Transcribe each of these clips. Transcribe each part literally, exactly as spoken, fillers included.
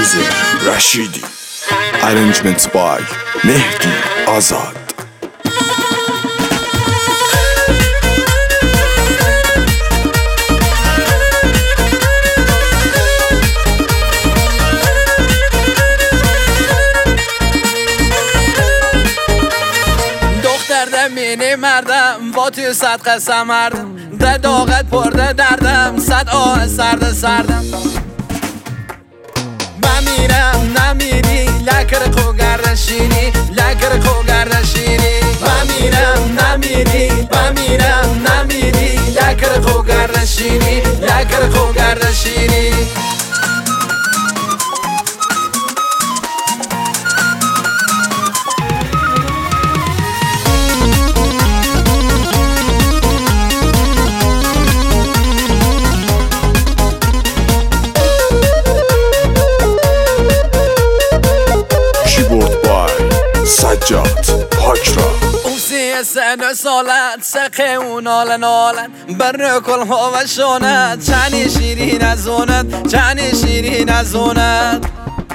Music Rashidi. Arrangements by Mehdi Azad. مینی مردم با توی صد قسم مردم ده داغت پرده دردم صد آه سرد سردم من میرم نمیری لکر خو گردشینی لکر خو گردشینی من میرم نمیری من میرم نمیری لکر خو گردشینی لکر خو گردشینی سجاد پاکرا اوسی سن سالت سقه اون آلن آلن بر کل ها و شونت چنی شیرین از اونت چنی شیرین از اونت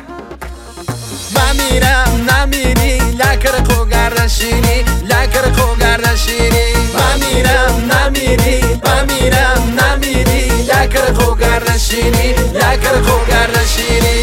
من میرم نمیری لکر خو گردشینی لکر خو گردشینی من میرم نمیری من میرم نمیری لکر خو گردشینی لکر خو گردشینی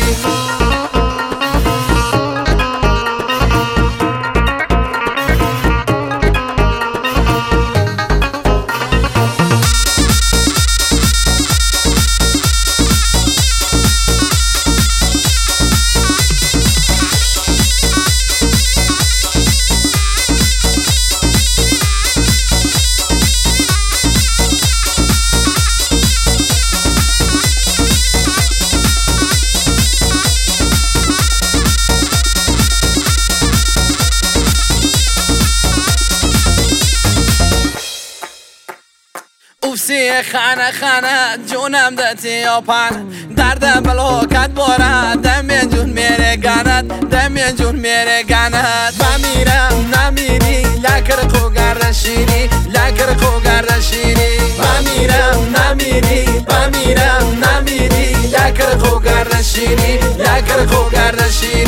اوسی خانه خانه جونم دتی یا پن درد بلوکت بارد دمی جون میره گند دمی جون میره گند من میرم نمیری لکر خو گردشینی لکر خو گردشینی من میرم نمیری من میرم نمیری لکر خو گردشینی لکر خو گردشینی